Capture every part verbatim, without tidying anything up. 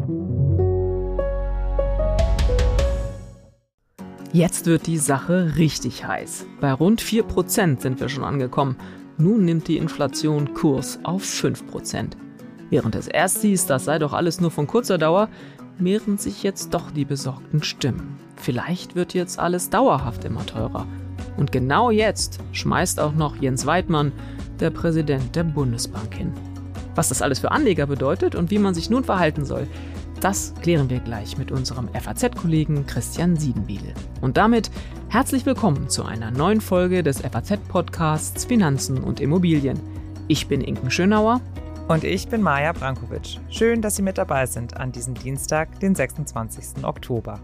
Jetzt wird die Sache richtig heiß. Bei rund vier Prozent sind wir schon angekommen. Nun nimmt die Inflation Kurs auf fünf Prozent. Während es erst hieß, das sei doch alles nur von kurzer Dauer, mehren sich jetzt doch die besorgten Stimmen. Vielleicht wird jetzt alles dauerhaft immer teurer. Und genau jetzt schmeißt auch noch Jens Weidmann, der Präsident der Bundesbank, hin. Was das alles für Anleger bedeutet und wie man sich nun verhalten soll, das klären wir gleich mit unserem F A Z-Kollegen Christian Siedenbiedl. Und damit herzlich willkommen zu einer neuen Folge des F A Z-Podcasts Finanzen und Immobilien. Ich bin Inken Schönauer. Und ich bin Maja Brankovic. Schön, dass Sie mit dabei sind an diesem Dienstag, den sechsundzwanzigsten Oktober.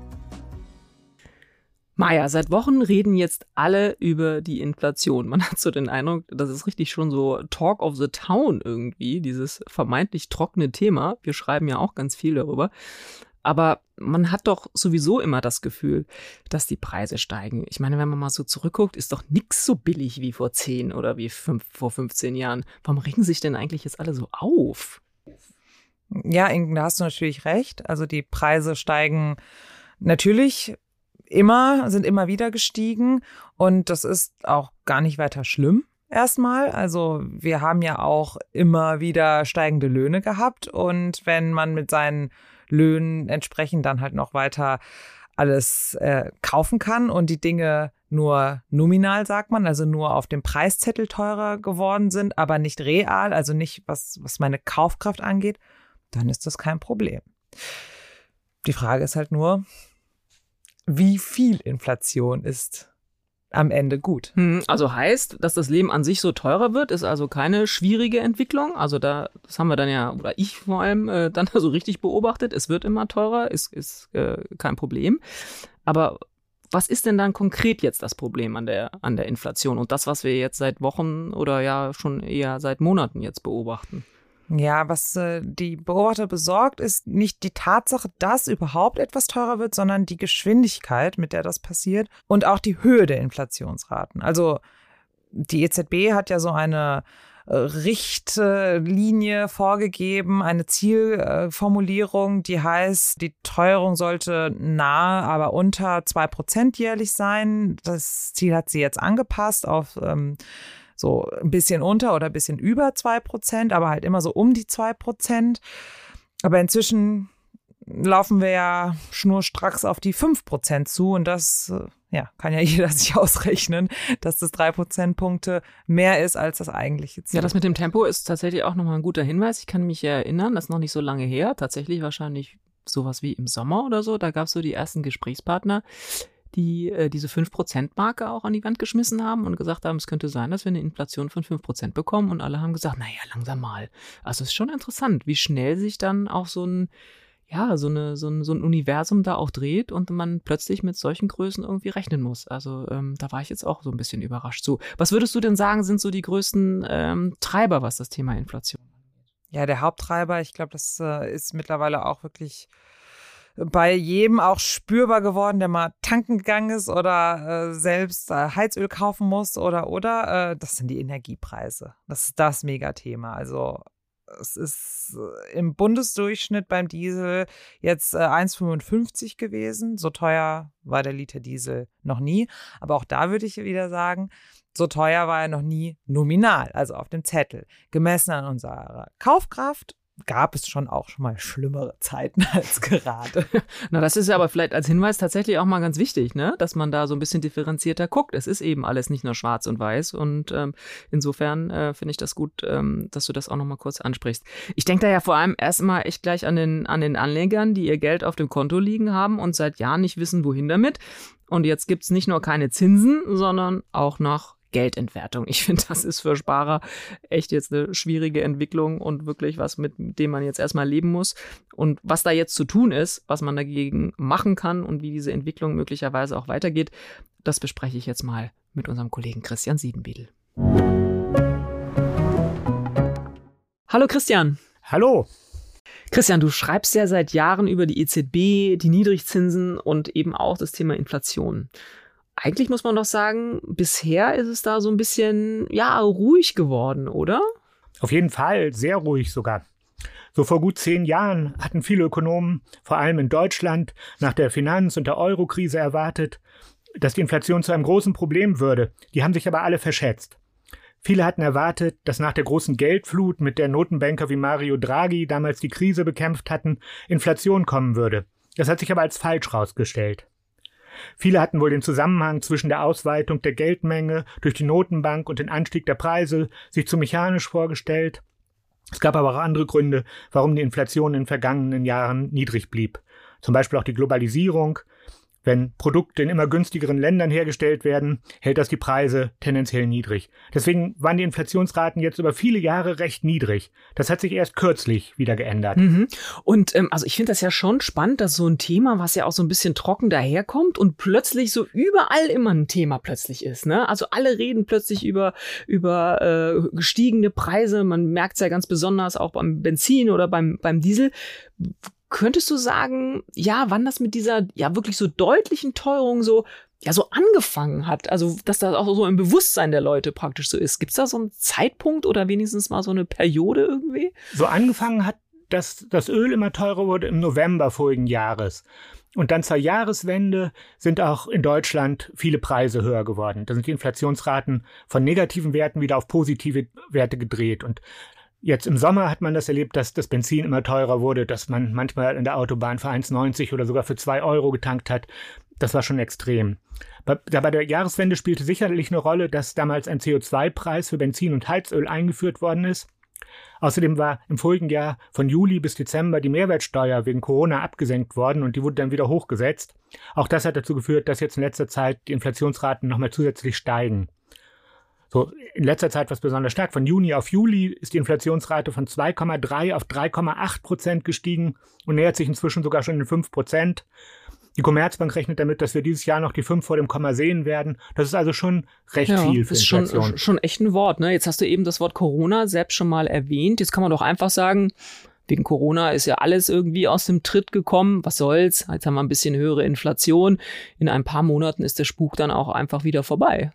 Maja, seit Wochen reden jetzt alle über die Inflation. Man hat so den Eindruck, das ist richtig schon so Talk of the Town irgendwie, dieses vermeintlich trockene Thema. Wir schreiben ja auch ganz viel darüber. Aber man hat doch sowieso immer das Gefühl, dass die Preise steigen. Ich meine, wenn man mal so zurückguckt, ist doch nichts so billig wie vor zehn oder wie fünf, vor fünfzehn Jahren. Warum regen sich denn eigentlich jetzt alle so auf? Ja, Inken, da hast du natürlich recht. Also die Preise steigen natürlich immer, sind immer wieder gestiegen und das ist auch gar nicht weiter schlimm erstmal. Also wir haben ja auch immer wieder steigende Löhne gehabt und wenn man mit seinen Löhnen entsprechend dann halt noch weiter alles äh, kaufen kann und die Dinge nur nominal, sagt man, also nur auf dem Preiszettel teurer geworden sind, aber nicht real, also nicht was, was meine Kaufkraft angeht, dann ist das kein Problem. Die Frage ist halt nur, wie viel Inflation ist am Ende gut? Also heißt, dass das Leben an sich so teurer wird, ist also keine schwierige Entwicklung. Also da, das haben wir dann ja, oder ich vor allem, äh, dann so richtig beobachtet. Es wird immer teurer, ist, ist äh, kein Problem. Aber was ist denn dann konkret jetzt das Problem an der, an der Inflation und das, was wir jetzt seit Wochen oder ja schon eher seit Monaten jetzt beobachten? Ja, was äh, die Beobachter besorgt, ist nicht die Tatsache, dass überhaupt etwas teurer wird, sondern die Geschwindigkeit, mit der das passiert und auch die Höhe der Inflationsraten. Also die E Z B hat ja so eine äh, Richtlinie vorgegeben, eine Zielformulierung, die heißt, die Teuerung sollte nahe, aber unter zwei Prozent jährlich sein. Das Ziel hat sie jetzt angepasst auf ähm, so ein bisschen unter oder ein bisschen über zwei Prozent, aber halt immer so um die zwei Prozent. Aber inzwischen laufen wir ja schnurstracks auf die fünf Prozent zu und das ja, kann ja jeder sich ausrechnen, dass das drei Prozentpunkte mehr ist als das eigentliche Ziel. Ja, das mit dem Tempo ist tatsächlich auch nochmal ein guter Hinweis. Ich kann mich erinnern, das ist noch nicht so lange her, tatsächlich wahrscheinlich sowas wie im Sommer oder so, da gab es so die ersten Gesprächspartner, die äh, diese fünf Prozent Marke auch an die Wand geschmissen haben und gesagt haben, es könnte sein, dass wir eine Inflation von fünf Prozent bekommen. Und alle haben gesagt, naja, langsam mal. Also es ist schon interessant, wie schnell sich dann auch so ein, ja, so, eine, so, ein, so ein Universum da auch dreht und man plötzlich mit solchen Größen irgendwie rechnen muss. Also ähm, da war ich jetzt auch so ein bisschen überrascht. So, was würdest du denn sagen, sind so die größten ähm, Treiber, was das Thema Inflation angeht? Ja, der Haupttreiber, ich glaube, das äh, ist mittlerweile auch wirklich bei jedem auch spürbar geworden, der mal tanken gegangen ist oder äh, selbst äh, Heizöl kaufen muss oder, oder, äh, das sind die Energiepreise. Das ist das Megathema. Also es ist äh, im Bundesdurchschnitt beim Diesel jetzt äh, eins Komma fünfundfünfzig gewesen. So teuer war der Liter Diesel noch nie. Aber auch da würde ich wieder sagen, so teuer war er noch nie nominal, also auf dem Zettel. Gemessen an unserer Kaufkraft gab es schon auch schon mal schlimmere Zeiten als gerade. Na, das ist ja aber vielleicht als Hinweis tatsächlich auch mal ganz wichtig, ne? Dass man da so ein bisschen differenzierter guckt. Es ist eben alles nicht nur schwarz und weiß und ähm, insofern äh, finde ich das gut, ähm, dass du das auch noch mal kurz ansprichst. Ich denke da ja vor allem erstmal echt gleich an den, an den Anlegern, die ihr Geld auf dem Konto liegen haben und seit Jahren nicht wissen, wohin damit. Und jetzt gibt's nicht nur keine Zinsen, sondern auch noch Geldentwertung. Ich finde, das ist für Sparer echt jetzt eine schwierige Entwicklung und wirklich was, mit dem man jetzt erstmal leben muss. Und was da jetzt zu tun ist, was man dagegen machen kann und wie diese Entwicklung möglicherweise auch weitergeht, das bespreche ich jetzt mal mit unserem Kollegen Christian Siedenbiedl. Hallo Christian. Hallo. Christian, du schreibst ja seit Jahren über die E Z B, die Niedrigzinsen und eben auch das Thema Inflation. Eigentlich muss man doch sagen, bisher ist es da so ein bisschen, ja, ruhig geworden, oder? Auf jeden Fall, sehr ruhig sogar. So vor gut zehn Jahren hatten viele Ökonomen, vor allem in Deutschland, nach der Finanz- und der Euro-Krise erwartet, dass die Inflation zu einem großen Problem würde. Die haben sich aber alle verschätzt. Viele hatten erwartet, dass nach der großen Geldflut, mit der Notenbanker wie Mario Draghi damals die Krise bekämpft hatten, Inflation kommen würde. Das hat sich aber als falsch herausgestellt. Viele hatten wohl den Zusammenhang zwischen der Ausweitung der Geldmenge durch die Notenbank und den Anstieg der Preise sich zu mechanisch vorgestellt. Es gab aber auch andere Gründe, warum die Inflation in den vergangenen Jahren niedrig blieb. Zum Beispiel auch die Globalisierung. Wenn Produkte in immer günstigeren Ländern hergestellt werden, hält das die Preise tendenziell niedrig. Deswegen waren die Inflationsraten jetzt über viele Jahre recht niedrig. Das hat sich erst kürzlich wieder geändert. Mhm. Und ähm, also ich finde das ja schon spannend, dass so ein Thema, was ja auch so ein bisschen trocken daherkommt und plötzlich so überall immer ein Thema plötzlich ist. Ne? Also alle reden plötzlich über, über äh, gestiegene Preise. Man merkt es ja ganz besonders auch beim Benzin oder beim, beim Diesel. Könntest du sagen, ja, wann das mit dieser ja wirklich so deutlichen Teuerung so ja so angefangen hat? Also, dass das auch so im Bewusstsein der Leute praktisch so ist. Gibt es da so einen Zeitpunkt oder wenigstens mal so eine Periode irgendwie? So angefangen hat, dass das Öl immer teurer wurde im November vorigen Jahres. Und dann zur Jahreswende sind auch in Deutschland viele Preise höher geworden. Da sind die Inflationsraten von negativen Werten wieder auf positive Werte gedreht. Und jetzt im Sommer hat man das erlebt, dass das Benzin immer teurer wurde, dass man manchmal in der Autobahn für eins neunzig oder sogar für zwei Euro getankt hat. Das war schon extrem. Bei, bei der Jahreswende spielte sicherlich eine Rolle, dass damals ein C O zwei Preis für Benzin und Heizöl eingeführt worden ist. Außerdem war im vorigen Jahr von Juli bis Dezember die Mehrwertsteuer wegen Corona abgesenkt worden und die wurde dann wieder hochgesetzt. Auch das hat dazu geführt, dass jetzt in letzter Zeit die Inflationsraten nochmal zusätzlich steigen. So, in letzter Zeit was besonders stark. Von Juni auf Juli ist die Inflationsrate von zwei Komma drei auf drei Komma acht Prozent gestiegen und nähert sich inzwischen sogar schon den fünf Prozent. Die Commerzbank rechnet damit, dass wir dieses Jahr noch die fünf vor dem Komma sehen werden. Das ist also schon recht ja, viel für ist Inflation. Schon, schon echt ein Wort. Ne? Jetzt hast du eben das Wort Corona selbst schon mal erwähnt. Jetzt kann man doch einfach sagen, wegen Corona ist ja alles irgendwie aus dem Tritt gekommen. Was soll's? Jetzt haben wir ein bisschen höhere Inflation. In ein paar Monaten ist der Spuk dann auch einfach wieder vorbei.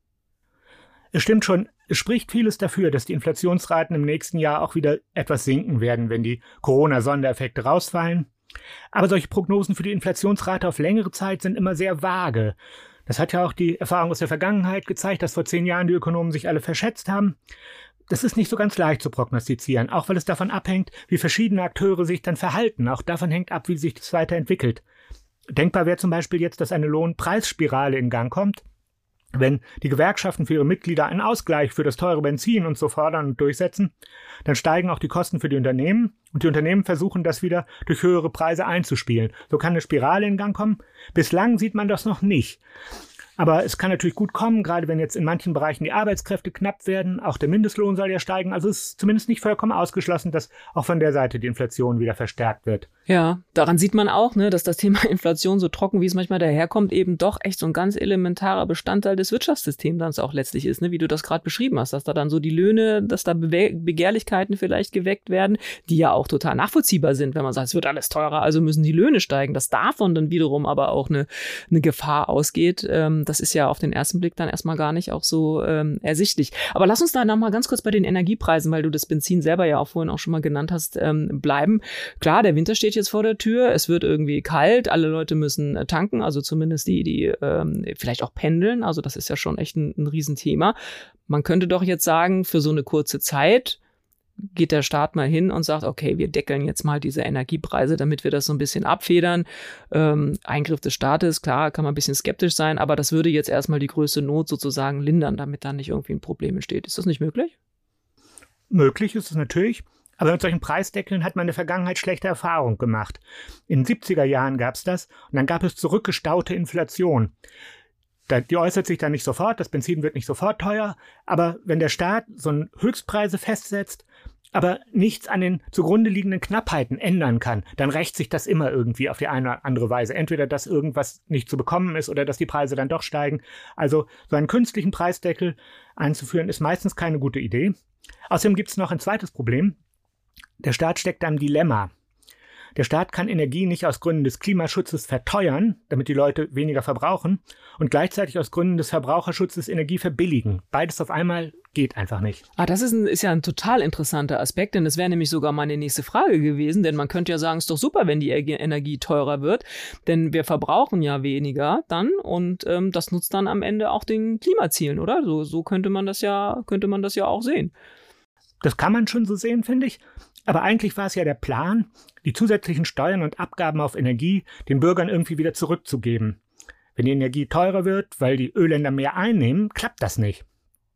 Es stimmt schon, es spricht vieles dafür, dass die Inflationsraten im nächsten Jahr auch wieder etwas sinken werden, wenn die Corona-Sondereffekte rausfallen. Aber solche Prognosen für die Inflationsrate auf längere Zeit sind immer sehr vage. Das hat ja auch die Erfahrung aus der Vergangenheit gezeigt, dass vor zehn Jahren die Ökonomen sich alle verschätzt haben. Das ist nicht so ganz leicht zu prognostizieren, auch weil es davon abhängt, wie verschiedene Akteure sich dann verhalten. Auch davon hängt ab, wie sich das weiterentwickelt. Denkbar wäre zum Beispiel jetzt, dass eine Lohnpreisspirale in Gang kommt. Wenn die Gewerkschaften für ihre Mitglieder einen Ausgleich für das teure Benzin und so fordern und durchsetzen, dann steigen auch die Kosten für die Unternehmen und die Unternehmen versuchen das wieder durch höhere Preise einzuspielen. So kann eine Spirale in Gang kommen. Bislang sieht man das noch nicht. Aber es kann natürlich gut kommen, gerade wenn jetzt in manchen Bereichen die Arbeitskräfte knapp werden. Auch der Mindestlohn soll ja steigen. Also es ist zumindest nicht vollkommen ausgeschlossen, dass auch von der Seite die Inflation wieder verstärkt wird. Ja, daran sieht man auch, ne, dass das Thema Inflation, so trocken wie es manchmal daherkommt, eben doch echt so ein ganz elementarer Bestandteil des Wirtschaftssystems dann auch letztlich ist, ne, wie du das gerade beschrieben hast, dass da dann so die Löhne, dass da Bewe- Begehrlichkeiten vielleicht geweckt werden, die ja auch total nachvollziehbar sind, wenn man sagt, es wird alles teurer, also müssen die Löhne steigen, dass davon dann wiederum aber auch eine, eine Gefahr ausgeht. Ähm, das ist ja auf den ersten Blick dann erstmal gar nicht auch so ähm, ersichtlich. Aber lass uns da noch mal ganz kurz bei den Energiepreisen, weil du das Benzin selber ja auch vorhin auch schon mal genannt hast, ähm, bleiben. Klar, der Winter steht jetzt vor der Tür, es wird irgendwie kalt, alle Leute müssen tanken, also zumindest die, die ähm, vielleicht auch pendeln, also das ist ja schon echt ein, ein Riesenthema. Man könnte doch jetzt sagen, für so eine kurze Zeit geht der Staat mal hin und sagt, okay, wir deckeln jetzt mal diese Energiepreise, damit wir das so ein bisschen abfedern. Ähm, Eingriff des Staates, klar, kann man ein bisschen skeptisch sein, aber das würde jetzt erstmal die größte Not sozusagen lindern, damit da nicht irgendwie ein Problem entsteht. Ist das nicht möglich? Möglich ist es natürlich. Aber mit solchen Preisdeckeln hat man in der Vergangenheit schlechte Erfahrungen gemacht. In den siebziger Jahren gab es das und dann gab es zurückgestaute Inflation. Die äußert sich dann nicht sofort, das Benzin wird nicht sofort teuer, aber wenn der Staat so einen Höchstpreise festsetzt, aber nichts an den zugrunde liegenden Knappheiten ändern kann, dann rächt sich das immer irgendwie auf die eine oder andere Weise. Entweder, dass irgendwas nicht zu bekommen ist oder dass die Preise dann doch steigen. Also so einen künstlichen Preisdeckel einzuführen, ist meistens keine gute Idee. Außerdem gibt es noch ein zweites Problem. Der Staat steckt da im Dilemma. Der Staat kann Energie nicht aus Gründen des Klimaschutzes verteuern, damit die Leute weniger verbrauchen, und gleichzeitig aus Gründen des Verbraucherschutzes Energie verbilligen. Beides auf einmal geht einfach nicht. Ah, das ist, ein, ist ja ein total interessanter Aspekt, denn das wäre nämlich sogar meine nächste Frage gewesen, denn man könnte ja sagen, es ist doch super, wenn die Energie teurer wird, denn wir verbrauchen ja weniger dann und ähm, das nutzt dann am Ende auch den Klimazielen, oder? So, so könnte man das ja, könnte man das ja auch sehen. Das kann man schon so sehen, finde ich. Aber eigentlich war es ja der Plan, die zusätzlichen Steuern und Abgaben auf Energie den Bürgern irgendwie wieder zurückzugeben. Wenn die Energie teurer wird, weil die Ölländer mehr einnehmen, klappt das nicht.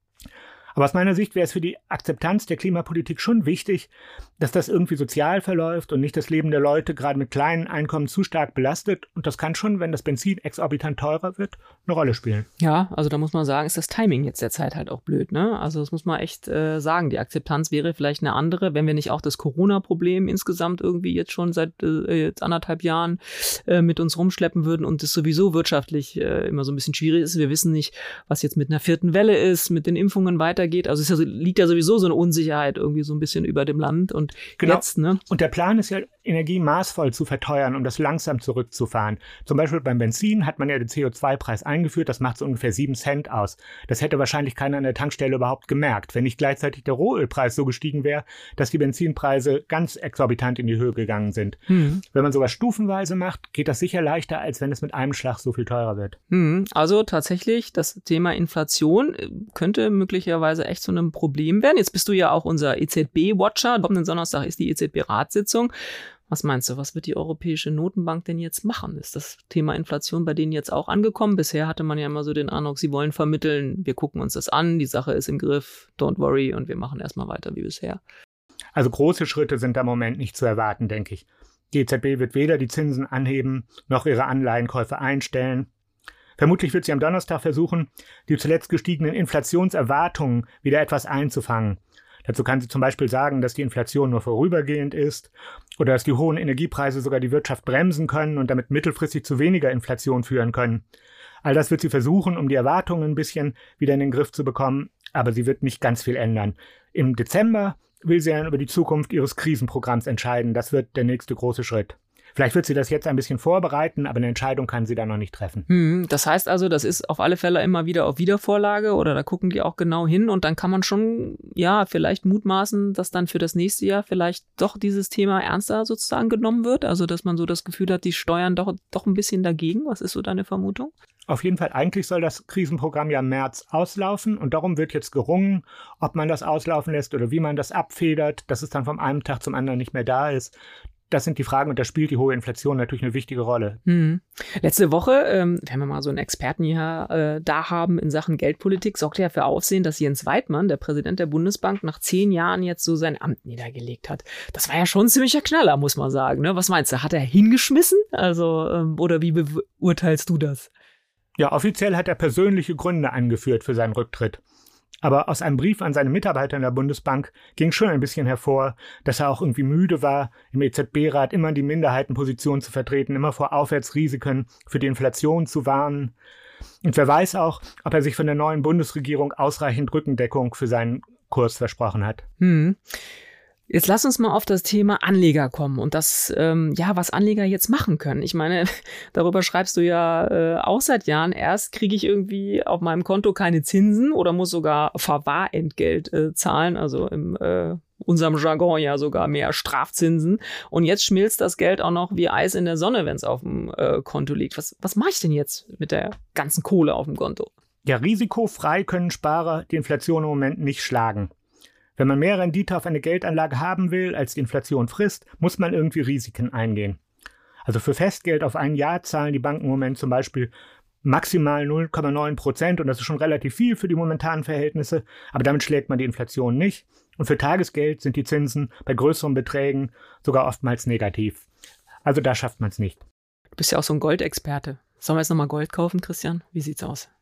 Aber aus meiner Sicht wäre es für die Akzeptanz der Klimapolitik schon wichtig, dass das irgendwie sozial verläuft und nicht das Leben der Leute gerade mit kleinen Einkommen zu stark belastet. Und das kann schon, wenn das Benzin exorbitant teurer wird, eine Rolle spielen. Ja, also da muss man sagen, ist das Timing jetzt derzeit halt auch blöd, ne? Also das muss man echt äh, sagen. Die Akzeptanz wäre vielleicht eine andere, wenn wir nicht auch das Corona-Problem insgesamt irgendwie jetzt schon seit äh, jetzt anderthalb Jahren äh, mit uns rumschleppen würden und das sowieso wirtschaftlich äh, immer so ein bisschen schwierig ist. Wir wissen nicht, was jetzt mit einer vierten Welle ist, mit den Impfungen weitergeht. Also es ist ja, liegt ja sowieso so eine Unsicherheit irgendwie so ein bisschen über dem Land. Und genau. Jetzt, ne? Und der Plan ist ja, Energie maßvoll zu verteuern, um das langsam zurückzufahren. Zum Beispiel beim Benzin hat man ja den C O zwei Preis eingeführt, das macht so ungefähr sieben Cent aus. Das hätte wahrscheinlich keiner an der Tankstelle überhaupt gemerkt, wenn nicht gleichzeitig der Rohölpreis so gestiegen wäre, dass die Benzinpreise ganz exorbitant in die Höhe gegangen sind. Mhm. Wenn man sowas stufenweise macht, geht das sicher leichter, als wenn es mit einem Schlag so viel teurer wird. Mhm. Also tatsächlich, das Thema Inflation könnte möglicherweise echt zu einem Problem werden. Jetzt bist du ja auch unser E Z B-Watcher. Kommenden Donnerstag ist die E Z B-Ratssitzung. Was meinst du, was wird die Europäische Notenbank denn jetzt machen? Ist das Thema Inflation bei denen jetzt auch angekommen? Bisher hatte man ja immer so den Eindruck, sie wollen vermitteln, wir gucken uns das an, die Sache ist im Griff, don't worry, und wir machen erstmal weiter wie bisher. Also große Schritte sind da im Moment nicht zu erwarten, denke ich. Die E Z B wird weder die Zinsen anheben, noch ihre Anleihenkäufe einstellen. Vermutlich wird sie am Donnerstag versuchen, die zuletzt gestiegenen Inflationserwartungen wieder etwas einzufangen. Dazu kann sie zum Beispiel sagen, dass die Inflation nur vorübergehend ist oder dass die hohen Energiepreise sogar die Wirtschaft bremsen können und damit mittelfristig zu weniger Inflation führen können. All das wird sie versuchen, um die Erwartungen ein bisschen wieder in den Griff zu bekommen, aber sie wird nicht ganz viel ändern. Im Dezember will sie dann über die Zukunft ihres Krisenprogramms entscheiden. Das wird der nächste große Schritt. Vielleicht wird sie das jetzt ein bisschen vorbereiten, aber eine Entscheidung kann sie da noch nicht treffen. Hm, das heißt also, das ist auf alle Fälle immer wieder auf Wiedervorlage oder da gucken die auch genau hin und dann kann man schon, ja, vielleicht mutmaßen, dass dann für das nächste Jahr vielleicht doch dieses Thema ernster sozusagen genommen wird. Also, dass man so das Gefühl hat, die steuern doch, doch ein bisschen dagegen. Was ist so deine Vermutung? Auf jeden Fall, eigentlich soll das Krisenprogramm ja im März auslaufen und darum wird jetzt gerungen, ob man das auslaufen lässt oder wie man das abfedert, dass es dann vom einen Tag zum anderen nicht mehr da ist. Das sind die Fragen und da spielt die hohe Inflation natürlich eine wichtige Rolle. Hm. Letzte Woche, ähm, wenn wir mal so einen Experten hier äh, da haben in Sachen Geldpolitik, sorgte ja für Aufsehen, dass Jens Weidmann, der Präsident der Bundesbank, nach zehn Jahren jetzt so sein Amt niedergelegt hat. Das war ja schon ein ziemlicher Knaller, muss man sagen. Ne? Was meinst du, hat er hingeschmissen? Also, ähm, oder wie beurteilst du das? Ja, offiziell hat er persönliche Gründe angeführt für seinen Rücktritt. Aber aus einem Brief an seine Mitarbeiter in der Bundesbank ging schon ein bisschen hervor, dass er auch irgendwie müde war, im E Z B-Rat immer die Minderheitenposition zu vertreten, immer vor Aufwärtsrisiken für die Inflation zu warnen. Und wer weiß auch, ob er sich von der neuen Bundesregierung ausreichend Rückendeckung für seinen Kurs versprochen hat. Hm. Jetzt lass uns mal auf das Thema Anleger kommen und das, ähm, ja, was Anleger jetzt machen können. Ich meine, darüber schreibst du ja äh, auch seit Jahren. Erst kriege ich irgendwie auf meinem Konto keine Zinsen oder muss sogar Verwahrentgelt äh, zahlen, also im äh, unserem Jargon ja sogar mehr Strafzinsen. Und jetzt schmilzt das Geld auch noch wie Eis in der Sonne, wenn es auf dem äh, Konto liegt. Was, was mache ich denn jetzt mit der ganzen Kohle auf dem Konto? Ja, risikofrei können Sparer die Inflation im Moment nicht schlagen. Wenn man mehr Rendite auf eine Geldanlage haben will, als die Inflation frisst, muss man irgendwie Risiken eingehen. Also für Festgeld auf ein Jahr zahlen die Banken im Moment zum Beispiel maximal null Komma neun Prozent und das ist schon relativ viel für die momentanen Verhältnisse, aber damit schlägt man die Inflation nicht. Und für Tagesgeld sind die Zinsen bei größeren Beträgen sogar oftmals negativ. Also da schafft man es nicht. Du bist ja auch so ein Goldexperte. Sollen wir jetzt nochmal Gold kaufen, Christian? Wie sieht's aus?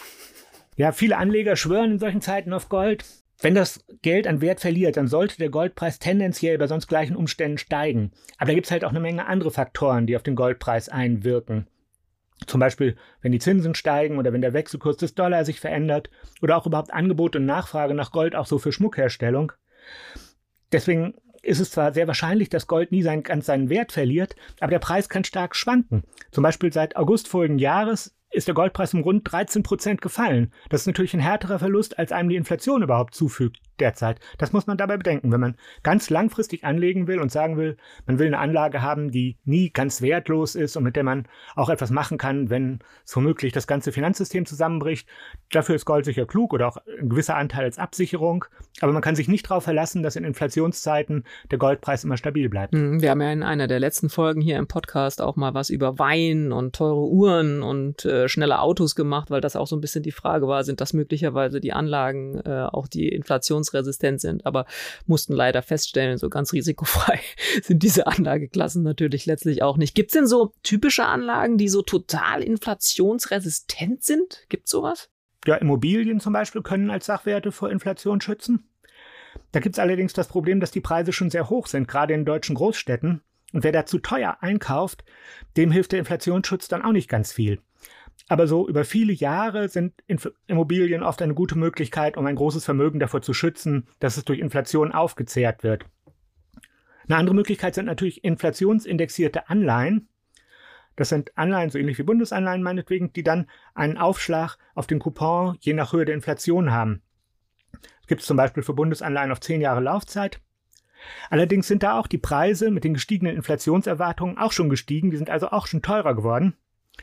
Ja, viele Anleger schwören in solchen Zeiten auf Gold. Wenn das Geld an Wert verliert, dann sollte der Goldpreis tendenziell bei sonst gleichen Umständen steigen. Aber da gibt es halt auch eine Menge andere Faktoren, die auf den Goldpreis einwirken. Zum Beispiel, wenn die Zinsen steigen oder wenn der Wechselkurs des Dollar sich verändert oder auch überhaupt Angebot und Nachfrage nach Gold auch so für Schmuckherstellung. Deswegen ist es zwar sehr wahrscheinlich, dass Gold nie seinen, ganz seinen Wert verliert, aber der Preis kann stark schwanken. Zum Beispiel seit August vorigen Jahres ist der Goldpreis um rund dreizehn Prozent gefallen. Das ist natürlich ein härterer Verlust, als einem die Inflation überhaupt zufügt derzeit. Das muss man dabei bedenken, wenn man ganz langfristig anlegen will und sagen will, man will eine Anlage haben, die nie ganz wertlos ist und mit der man auch etwas machen kann, wenn es womöglich das ganze Finanzsystem zusammenbricht. Dafür ist Gold sicher klug oder auch ein gewisser Anteil als Absicherung. Aber man kann sich nicht darauf verlassen, dass in Inflationszeiten der Goldpreis immer stabil bleibt. Wir haben ja in einer der letzten Folgen hier im Podcast auch mal was über Wein und teure Uhren und äh, schnelle Autos gemacht, weil das auch so ein bisschen die Frage war, sind das möglicherweise die Anlagen, äh, auch die inflationsresistent sind, aber mussten leider feststellen, so ganz risikofrei sind diese Anlageklassen natürlich letztlich auch nicht. Gibt es denn so typische Anlagen, die so total inflationsresistent sind? Gibt es sowas? Ja, Immobilien zum Beispiel können als Sachwerte vor Inflation schützen. Da gibt es allerdings das Problem, dass die Preise schon sehr hoch sind, gerade in deutschen Großstädten. Und wer da zu teuer einkauft, dem hilft der Inflationsschutz dann auch nicht ganz viel. Aber so über viele Jahre sind Inf- Immobilien oft eine gute Möglichkeit, um ein großes Vermögen davor zu schützen, dass es durch Inflation aufgezehrt wird. Eine andere Möglichkeit sind natürlich inflationsindexierte Anleihen. Das sind Anleihen, so ähnlich wie Bundesanleihen meinetwegen, die dann einen Aufschlag auf den Coupon je nach Höhe der Inflation haben. Das gibt es zum Beispiel für Bundesanleihen auf zehn Jahre Laufzeit. Allerdings sind da auch die Preise mit den gestiegenen Inflationserwartungen auch schon gestiegen, die sind also auch schon teurer geworden.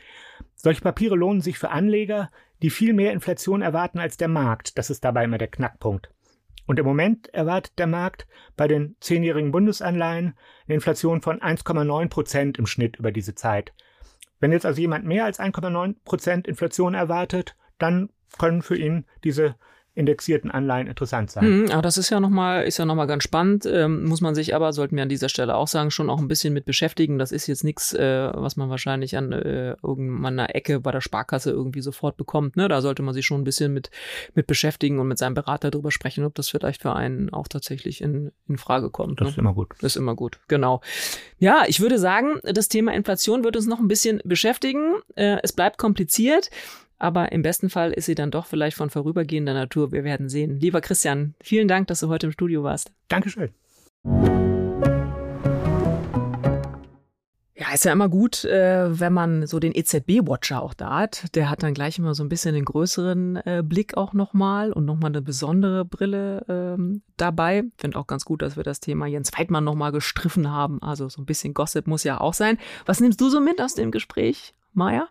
Solche Papiere lohnen sich für Anleger, die viel mehr Inflation erwarten als der Markt. Das ist dabei immer der Knackpunkt. Und im Moment erwartet der Markt bei den zehnjährigen Bundesanleihen eine Inflation von eins Komma neun Prozent im Schnitt über diese Zeit. Wenn jetzt also jemand mehr als eins Komma neun Prozent Inflation erwartet, dann können für ihn diese indexierten Anleihen interessant sein. Mhm, aber das ist ja nochmal, ist ja nochmal ganz spannend, ähm, muss man sich aber, sollten wir an dieser Stelle auch sagen, schon auch ein bisschen mit beschäftigen. Das ist jetzt nichts, äh, was man wahrscheinlich an äh, irgendeiner Ecke bei der Sparkasse irgendwie sofort bekommt. Ne? Da sollte man sich schon ein bisschen mit, mit beschäftigen und mit seinem Berater drüber sprechen, ob das vielleicht für einen auch tatsächlich in, in Frage kommt. Das ne? ist immer gut. Das ist immer gut, genau. Ja, ich würde sagen, das Thema Inflation wird uns noch ein bisschen beschäftigen. Äh, es bleibt kompliziert. Aber im besten Fall ist sie dann doch vielleicht von vorübergehender Natur. Wir werden sehen. Lieber Christian, vielen Dank, dass du heute im Studio warst. Dankeschön. Ja, ist ja immer gut, äh, wenn man so den E Z B-Watcher auch da hat. Der hat dann gleich immer so ein bisschen den größeren äh, Blick auch nochmal und nochmal eine besondere Brille ähm, dabei. Finde auch ganz gut, dass wir das Thema Jens Weidmann nochmal gestriffen haben. Also so ein bisschen Gossip muss ja auch sein. Was nimmst du so mit aus dem Gespräch, Maja?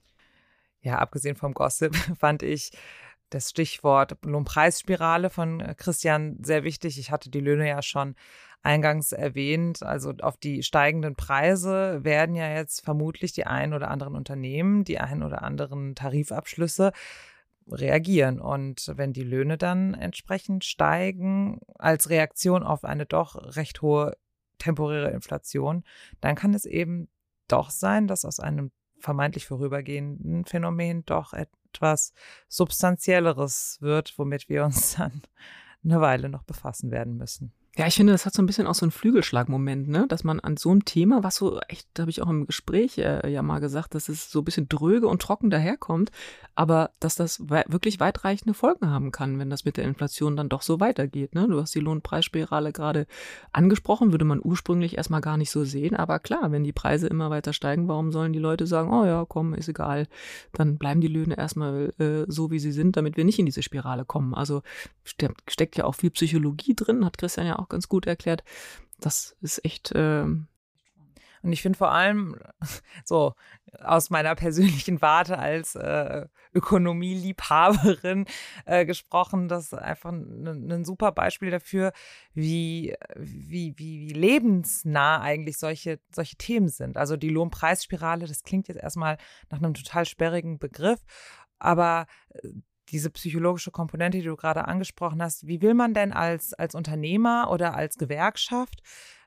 Ja, abgesehen vom Gossip fand ich das Stichwort Lohnpreisspirale von Christian sehr wichtig. Ich hatte die Löhne ja schon eingangs erwähnt. Also auf die steigenden Preise werden ja jetzt vermutlich die ein oder anderen Unternehmen, die ein oder anderen Tarifabschlüsse reagieren. Und wenn die Löhne dann entsprechend steigen als Reaktion auf eine doch recht hohe temporäre Inflation, dann kann es eben doch sein, dass aus einem vermeintlich vorübergehenden Phänomen doch etwas Substanzielleres wird, womit wir uns dann eine Weile noch befassen werden müssen. Ja, ich finde, das hat so ein bisschen auch so einen Flügelschlagmoment, ne? Dass man an so einem Thema, was so echt, da habe ich auch im Gespräch äh, ja mal gesagt, dass es so ein bisschen dröge und trocken daherkommt, aber dass das we- wirklich weitreichende Folgen haben kann, wenn das mit der Inflation dann doch so weitergeht, ne? Du hast die Lohnpreisspirale gerade angesprochen, würde man ursprünglich erstmal gar nicht so sehen, aber klar, wenn die Preise immer weiter steigen, warum sollen die Leute sagen, oh ja, komm, ist egal, dann bleiben die Löhne erstmal äh, so, wie sie sind, damit wir nicht in diese Spirale kommen. Also ste- steckt ja auch viel Psychologie drin, hat Christian ja auch ganz gut erklärt. Das ist echt. Ähm Und ich finde vor allem so aus meiner persönlichen Warte als äh, Ökonomieliebhaberin äh, gesprochen, das ist einfach ein, ein super Beispiel dafür, wie, wie, wie, wie lebensnah eigentlich solche, solche Themen sind. Also die Lohnpreisspirale, das klingt jetzt erstmal nach einem total sperrigen Begriff, aber diese psychologische Komponente, die du gerade angesprochen hast, wie will man denn als, als Unternehmer oder als Gewerkschaft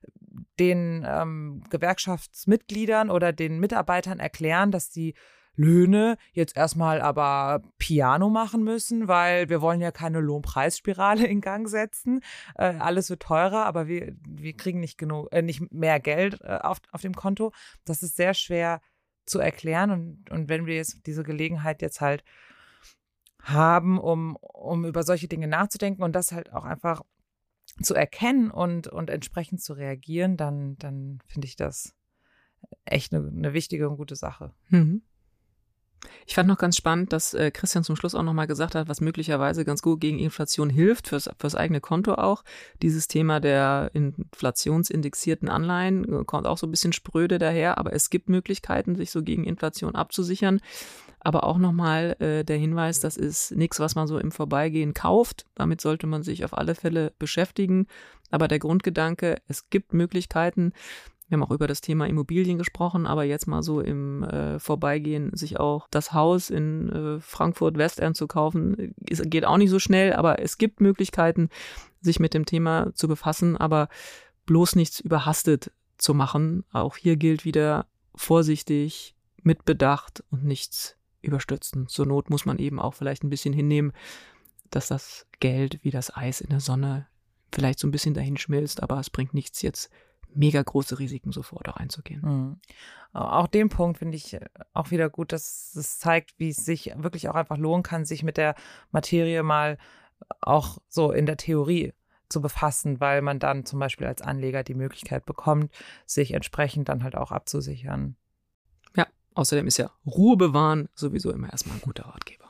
den ähm, Gewerkschaftsmitgliedern oder den Mitarbeitern erklären, dass die Löhne jetzt erstmal aber Piano machen müssen, weil wir wollen ja keine Lohnpreisspirale in Gang setzen. Äh, alles wird teurer, aber wir, wir kriegen nicht genug, äh, nicht mehr Geld äh, auf, auf dem Konto. Das ist sehr schwer zu erklären und, und wenn wir jetzt diese Gelegenheit jetzt halt haben, um, um über solche Dinge nachzudenken und das halt auch einfach zu erkennen und, und entsprechend zu reagieren, dann, dann finde ich das echt eine, eine wichtige und gute Sache. Mhm. Ich fand noch ganz spannend, dass äh, Christian zum Schluss auch nochmal gesagt hat, was möglicherweise ganz gut gegen Inflation hilft, fürs, fürs eigene Konto auch. Dieses Thema der inflationsindexierten Anleihen äh, kommt auch so ein bisschen spröde daher, aber es gibt Möglichkeiten, sich so gegen Inflation abzusichern. Aber auch nochmal äh, der Hinweis, das ist nichts, was man so im Vorbeigehen kauft. Damit sollte man sich auf alle Fälle beschäftigen. Aber der Grundgedanke, es gibt Möglichkeiten. Wir haben auch über das Thema Immobilien gesprochen, aber jetzt mal so im äh, Vorbeigehen sich auch das Haus in äh, Frankfurt-Westend zu kaufen, ist, geht auch nicht so schnell, aber es gibt Möglichkeiten, sich mit dem Thema zu befassen, aber bloß nichts überhastet zu machen. Auch hier gilt wieder vorsichtig, mit Bedacht und nichts überstürzen. Zur Not muss man eben auch vielleicht ein bisschen hinnehmen, dass das Geld wie das Eis in der Sonne vielleicht so ein bisschen dahin schmilzt, aber es bringt nichts jetzt mega große Risiken sofort auch einzugehen. Mhm. Auch den Punkt finde ich auch wieder gut, dass es zeigt, wie es sich wirklich auch einfach lohnen kann, sich mit der Materie mal auch so in der Theorie zu befassen, weil man dann zum Beispiel als Anleger die Möglichkeit bekommt, sich entsprechend dann halt auch abzusichern. Ja, außerdem ist ja Ruhe bewahren sowieso immer erstmal ein guter Ratgeber.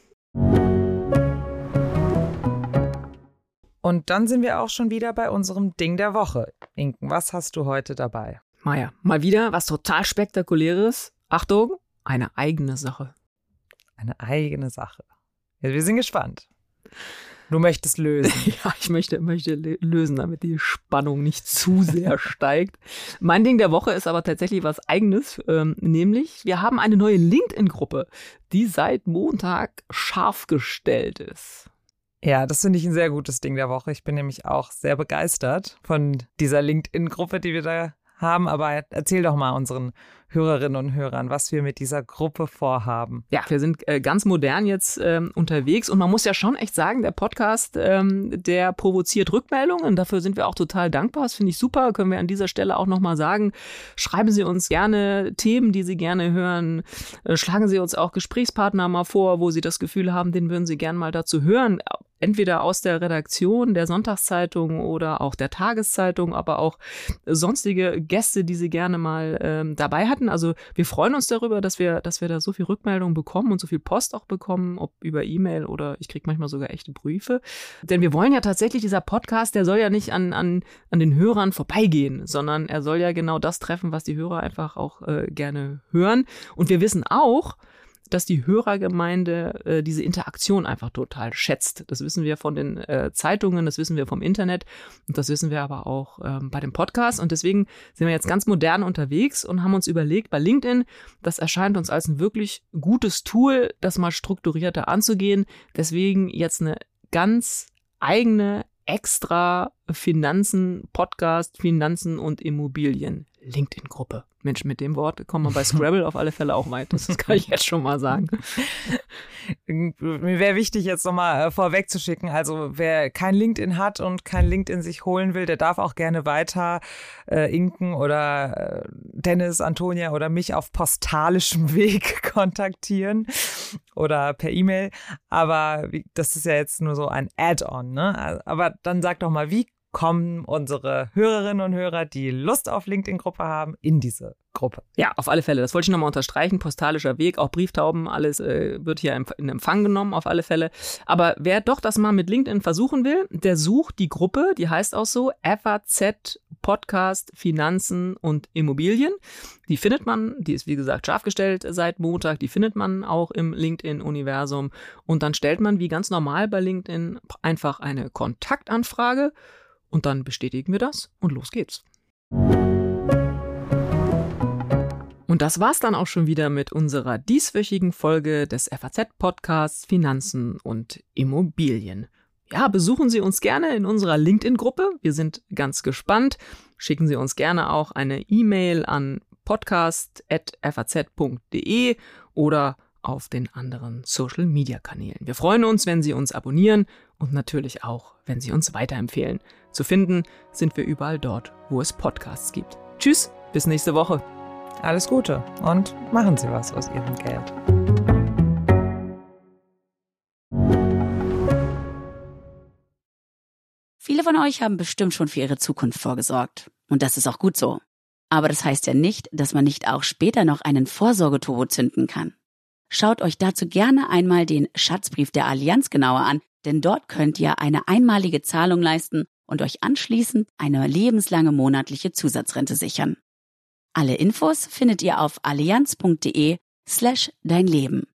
Und dann sind wir auch schon wieder bei unserem Ding der Woche. Inken, was hast du heute dabei? Maja, mal wieder was total Spektakuläres. Achtung, eine eigene Sache. Eine eigene Sache. Ja, wir sind gespannt. Du möchtest lösen. Ja, ich möchte, möchte lösen, damit die Spannung nicht zu sehr steigt. Mein Ding der Woche ist aber tatsächlich was Eigenes, ähm, nämlich wir haben eine neue LinkedIn-Gruppe, die seit Montag scharf gestellt ist. Ja, das finde ich ein sehr gutes Ding der Woche. Ich bin nämlich auch sehr begeistert von dieser LinkedIn-Gruppe, die wir da haben. Aber erzähl doch mal unseren Hörerinnen und Hörern, was wir mit dieser Gruppe vorhaben. Ja, wir sind äh, ganz modern jetzt ähm, unterwegs und man muss ja schon echt sagen, der Podcast, ähm, der provoziert Rückmeldungen. Dafür sind wir auch total dankbar. Das finde ich super. Können wir an dieser Stelle auch nochmal sagen. Schreiben Sie uns gerne Themen, die Sie gerne hören. Äh, schlagen Sie uns auch Gesprächspartner mal vor, wo Sie das Gefühl haben, den würden Sie gerne mal dazu hören. Entweder aus der Redaktion der Sonntagszeitung oder auch der Tageszeitung, aber auch sonstige Gäste, die Sie gerne mal ähm, dabei hatten. Also wir freuen uns darüber, dass wir, dass wir da so viel Rückmeldungen bekommen und so viel Post auch bekommen, ob über E-Mail oder ich kriege manchmal sogar echte Briefe. Denn wir wollen ja tatsächlich, dieser Podcast, der soll ja nicht an, an, an den Hörern vorbeigehen, sondern er soll ja genau das treffen, was die Hörer einfach auch äh, gerne hören. Und wir wissen auch, dass die Hörergemeinde äh, diese Interaktion einfach total schätzt. Das wissen wir von den äh, Zeitungen, das wissen wir vom Internet und das wissen wir aber auch ähm, bei dem Podcast. Und deswegen sind wir jetzt ganz modern unterwegs und haben uns überlegt, bei LinkedIn, das erscheint uns als ein wirklich gutes Tool, das mal strukturierter anzugehen. Deswegen jetzt eine ganz eigene, extra Finanzen, Podcast, Finanzen und Immobilien LinkedIn-Gruppe. Mensch, mit dem Wort kommt man bei Scrabble auf alle Fälle auch weit. Das kann ich jetzt schon mal sagen. Mir wäre wichtig, jetzt nochmal vorweg zu schicken, also wer kein LinkedIn hat und kein LinkedIn sich holen will, der darf auch gerne weiter äh, Inken oder äh, Dennis, Antonia oder mich auf postalischem Weg kontaktieren oder per E-Mail. Aber wie, das ist ja jetzt nur so ein Add-on, ne? Aber dann sag doch mal, wie kommen unsere Hörerinnen und Hörer, die Lust auf LinkedIn-Gruppe haben, in diese Gruppe? Ja, auf alle Fälle. Das wollte ich nochmal unterstreichen. Postalischer Weg, auch Brieftauben, alles äh, wird hier in Empfang genommen, auf alle Fälle. Aber wer doch das mal mit LinkedIn versuchen will, der sucht die Gruppe, die heißt auch so, F A Z Podcast, Finanzen und Immobilien. Die findet man, die ist wie gesagt scharf gestellt seit Montag, die findet man auch im LinkedIn-Universum. Und dann stellt man wie ganz normal bei LinkedIn einfach eine Kontaktanfrage und dann bestätigen wir das und los geht's. Und das war's dann auch schon wieder mit unserer dieswöchigen Folge des F A Z-Podcasts Finanzen und Immobilien. Ja, besuchen Sie uns gerne in unserer LinkedIn-Gruppe. Wir sind ganz gespannt. Schicken Sie uns gerne auch eine E-Mail an podcast at f a z punkt d e oder auf den anderen Social-Media-Kanälen. Wir freuen uns, wenn Sie uns abonnieren und natürlich auch, wenn Sie uns weiterempfehlen. Zu finden sind wir überall dort, wo es Podcasts gibt. Tschüss, bis nächste Woche. Alles Gute und machen Sie was aus Ihrem Geld. Viele von euch haben bestimmt schon für ihre Zukunft vorgesorgt. Und das ist auch gut so. Aber das heißt ja nicht, dass man nicht auch später noch einen Vorsorgeturbo zünden kann. Schaut euch dazu gerne einmal den Schatzbrief der Allianz genauer an, denn dort könnt ihr eine einmalige Zahlung leisten und euch anschließend eine lebenslange monatliche Zusatzrente sichern. Alle Infos findet ihr auf allianz punkt de slash dein Leben.